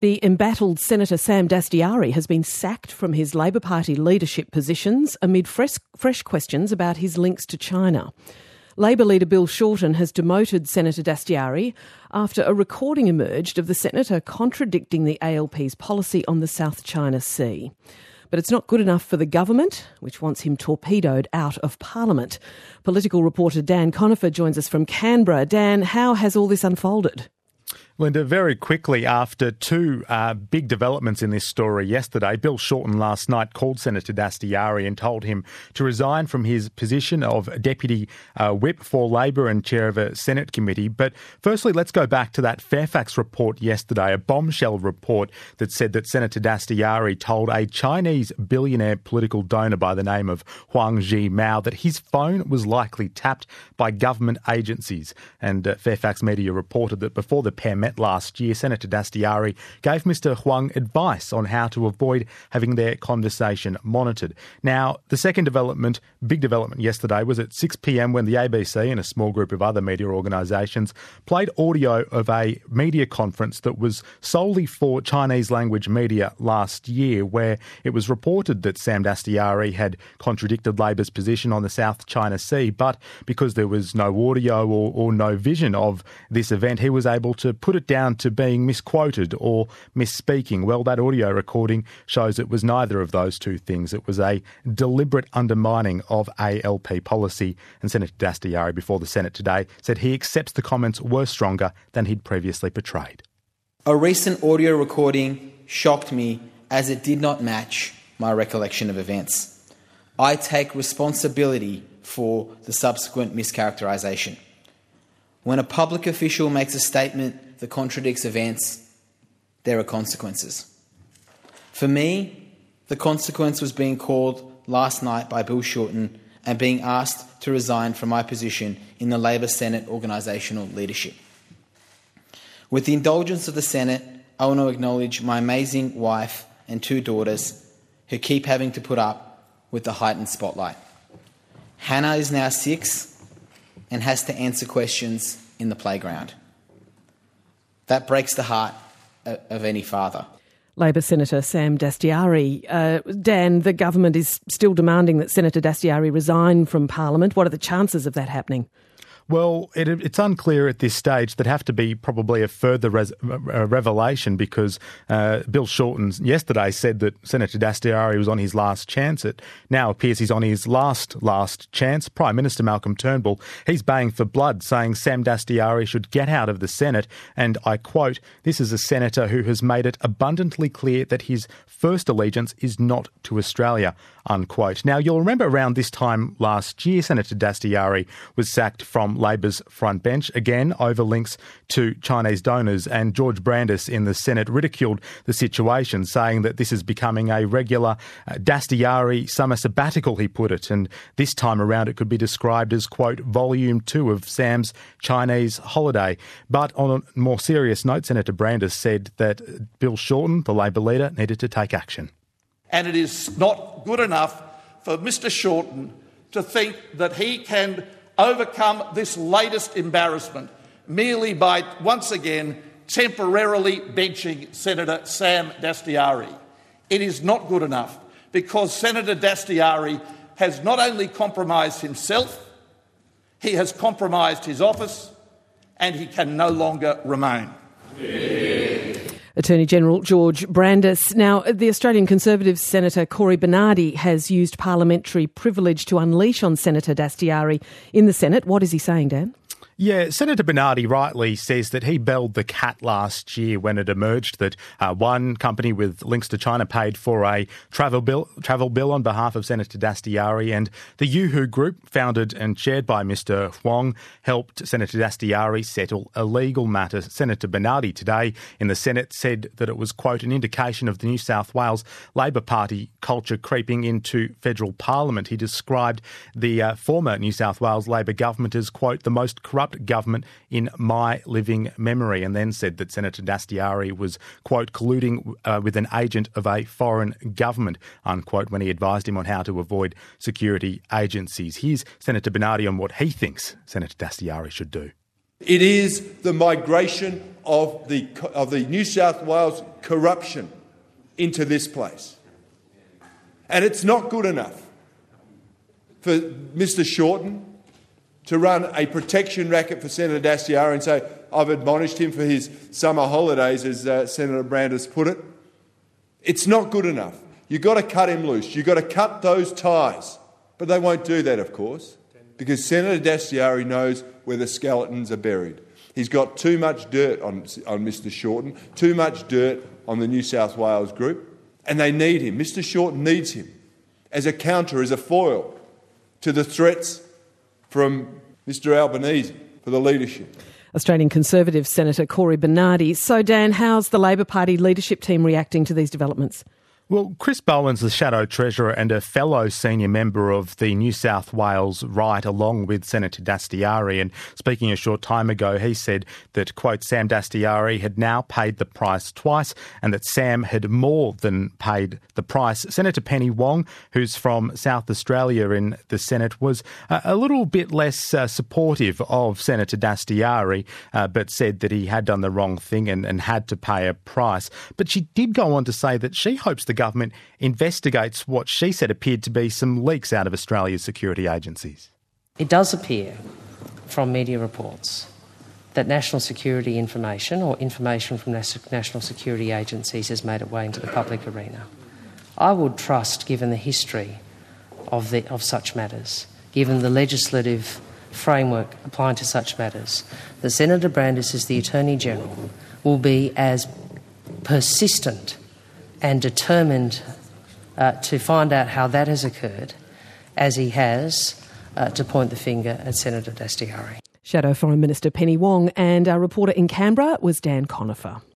The embattled Senator Sam Dastyari has been sacked from his Labor Party leadership positions amid fresh questions about his links to China. Labor leader Bill Shorten has demoted Senator Dastyari after a recording emerged of the senator contradicting the ALP's policy on the South China Sea. But it's not good enough for the government, which wants him torpedoed out of Parliament. Political reporter Dan Conifer joins us from Canberra. Dan, how has all this unfolded? Linda, very quickly after two big developments in this story yesterday, Bill Shorten last night called Senator Dastyari and told him to resign from his position of Deputy Whip for Labor and Chair of a Senate committee. But firstly, let's go back to that Fairfax report yesterday, a bombshell report that said that Senator Dastyari told a Chinese billionaire political donor by the name of Huang Zhimao that his phone was likely tapped by government agencies. And Fairfax Media reported that before the pair met last year, Senator Dastyari gave Mr Huang advice on how to avoid having their conversation monitored. Now, the second development, big development yesterday, was at 6 p.m. when the ABC and a small group of other media organisations played audio of a media conference that was solely for Chinese language media last year, where it was reported that Sam Dastyari had contradicted Labor's position on the South China Sea, but because there was no audio or no vision of this event, he was able to put it down to being misquoted or misspeaking. Well, that audio recording shows it was neither of those two things. It was a deliberate undermining of ALP policy, and Senator Dastyari before the Senate today said he accepts the comments were stronger than he'd previously portrayed. A recent audio recording shocked me as it did not match my recollection of events. I take responsibility for the subsequent mischaracterisation. When a public official makes a statement that contradicts events, there are consequences. For me, the consequence was being called last night by Bill Shorten and being asked to resign from my position in the Labor Senate organisational leadership. With the indulgence of the Senate, I want to acknowledge my amazing wife and two daughters who keep having to put up with the heightened spotlight. Hannah is now 6 and has to answer questions in the playground. That breaks the heart of any father. Labor Senator Sam Dastyari. Dan, the government is still demanding that Senator Dastyari resign from Parliament. What are the chances of that happening? Well, it's unclear at this stage. There'd have to be probably a further revelation because Bill Shorten yesterday said that Senator Dastyari was on his last chance. It now appears he's on his last chance. Prime Minister Malcolm Turnbull, he's baying for blood, saying Sam Dastyari should get out of the Senate. And I quote, "This is a senator who has made it abundantly clear that his first allegiance is not to Australia," unquote. Now, you'll remember around this time last year, Senator Dastyari was sacked from Labor's front bench, again over links to Chinese donors, and George Brandis in the Senate ridiculed the situation, saying that this is becoming a regular Dastyari summer sabbatical, he put it, and this time around it could be described as, quote, volume 2 of Sam's Chinese holiday. But on a more serious note, Senator Brandis said that Bill Shorten, the Labor leader, needed to take action. And it is not good enough for Mr Shorten to think that he can overcome this latest embarrassment merely by, once again, temporarily benching Senator Sam Dastyari. It is not good enough because Senator Dastyari has not only compromised himself, he has compromised his office, and he can no longer remain. Attorney General George Brandis. Now, the Australian Conservative Senator Cory Bernardi has used parliamentary privilege to unleash on Senator Dastyari in the Senate. What is he saying, Dan? Yeah, Senator Bernardi rightly says that he belled the cat last year when it emerged that one company with links to China paid for a travel bill on behalf of Senator Dastyari, and the Yuhu Group, founded and chaired by Mr Huang, helped Senator Dastyari settle a legal matter. Senator Bernardi today in the Senate said that it was, quote, an indication of the New South Wales Labor Party culture creeping into federal parliament. He described the former New South Wales Labor government as, quote, the most corrupt government in my living memory, and then said that Senator Dastyari was, quote, colluding with an agent of a foreign government, unquote, when he advised him on how to avoid security agencies. Here's Senator Bernardi on what he thinks Senator Dastyari should do. It is the migration of the New South Wales corruption into this place. And it's not good enough for Mr Shorten to run a protection racket for Senator Dastyari and say, I've admonished him for his summer holidays, as Senator Brandis put it. It's not good enough. You've got to cut him loose. You've got to cut those ties. But they won't do that, of course, because Senator Dastyari knows where the skeletons are buried. He's got too much dirt on Mr Shorten, too much dirt on the New South Wales group, and they need him. Mr Shorten needs him as a counter, as a foil to the threats from Mr Albanese for the leadership. Australian Conservative Senator Cory Bernardi. So, Dan, how's the Labor Party leadership team reacting to these developments? Well, Chris Bowen's the Shadow Treasurer and a fellow senior member of the New South Wales Right, along with Senator Dastyari. And speaking a short time ago, he said that, quote, Sam Dastyari had now paid the price twice and that Sam had more than paid the price. Senator Penny Wong, who's from South Australia in the Senate, was a little bit less supportive of Senator Dastyari, but said that he had done the wrong thing and had to pay a price. But she did go on to say that she hopes the government investigates what she said appeared to be some leaks out of Australia's security agencies. It does appear from media reports that national security information or information from national security agencies has made its way into the public arena. I would trust, given the history of such matters, given the legislative framework applying to such matters, that Senator Brandis, as the Attorney-General, will be as persistent and determined to find out how that has occurred as he has to point the finger at Senator Dastyari. Shadow Foreign Minister Penny Wong, and our reporter in Canberra was Dan Conifer.